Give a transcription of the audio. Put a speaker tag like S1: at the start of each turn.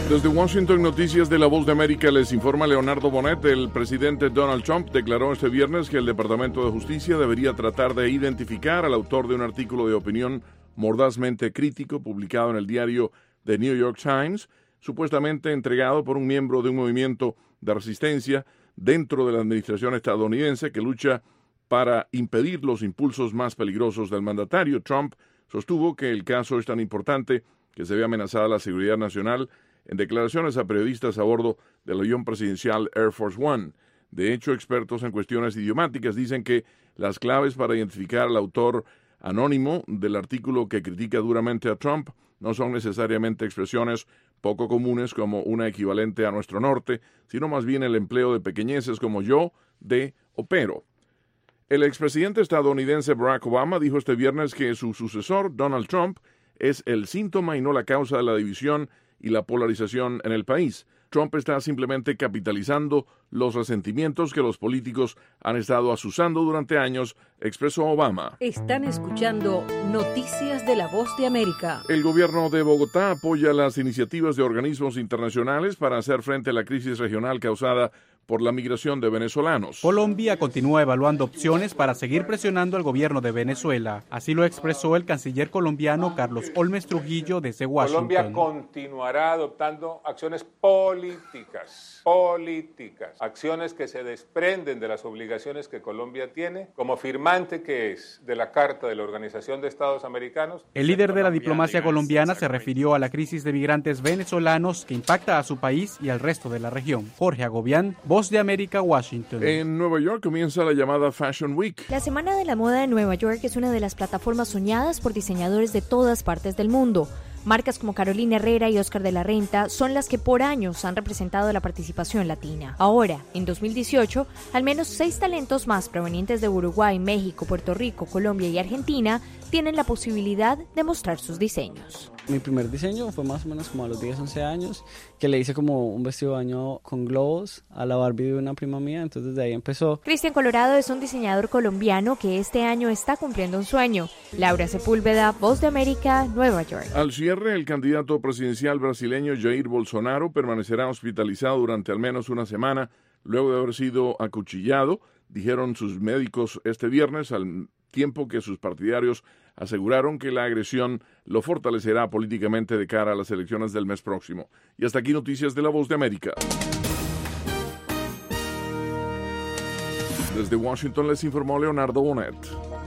S1: Desde Washington, Noticias de La Voz de América, les informa Leonardo Bonet. El presidente Donald Trump declaró este viernes que el Departamento de Justicia debería tratar de identificar al autor de un artículo de opinión mordazmente crítico publicado en el diario The New York Times, supuestamente entregado por un miembro de un movimiento de resistencia dentro de la administración estadounidense que lucha para impedir los impulsos más peligrosos del mandatario. Trump sostuvo que el caso es tan importante que se ve amenazada la seguridad nacional en declaraciones a periodistas a bordo del avión presidencial Air Force One. De hecho, expertos en cuestiones idiomáticas dicen que las claves para identificar al autor anónimo del artículo que critica duramente a Trump no son necesariamente expresiones poco comunes como una equivalente a nuestro norte, sino más bien el empleo de pequeñeces como yo, de o pero. El expresidente estadounidense Barack Obama dijo este viernes que su sucesor, Donald Trump, es el síntoma y no la causa de la división y la polarización en el país. Trump está simplemente capitalizando los resentimientos que los políticos han estado azuzando durante años, expresó Obama.
S2: Están escuchando Noticias de La Voz de América.
S1: El gobierno de Bogotá apoya las iniciativas de organismos internacionales para hacer frente a la crisis regional causada por la migración de venezolanos.
S3: Colombia continúa evaluando opciones para seguir presionando al gobierno de Venezuela. Así lo expresó el canciller colombiano Carlos Holmes Trujillo desde Washington.
S4: Colombia continuará adoptando acciones políticas, acciones que se desprenden de las obligaciones que Colombia tiene como firmante que es de la Carta de la Organización de Estados Americanos.
S3: El líder de la diplomacia colombiana se refirió a la crisis de migrantes venezolanos que impacta a su país y al resto de la región. Jorge Agobián, Voz de América, Washington.
S1: En Nueva York comienza la llamada Fashion Week.
S5: La Semana de la Moda de Nueva York es una de las plataformas soñadas por diseñadores de todas partes del mundo. Marcas como Carolina Herrera y Oscar de la Renta son las que por años han representado la participación latina. Ahora, en 2018, al menos 6 talentos más provenientes de Uruguay, México, Puerto Rico, Colombia y Argentina tienen la posibilidad de mostrar sus diseños.
S6: Mi primer diseño fue más o menos como a los 10, 11 años, que le hice como un vestido de baño con globos a la Barbie de una prima mía, entonces de ahí empezó.
S5: Cristian Colorado es un diseñador colombiano que este año está cumpliendo un sueño. Laura Sepúlveda, Voz de América, Nueva York.
S1: Al cierre, el candidato presidencial brasileño Jair Bolsonaro permanecerá hospitalizado durante al menos una semana luego de haber sido acuchillado, dijeron sus médicos este viernes, al tiempo que sus partidarios aseguraron que la agresión lo fortalecerá políticamente de cara a las elecciones del mes próximo. Y hasta aquí Noticias de La Voz de América. Desde Washington les informó Leonardo Bonet.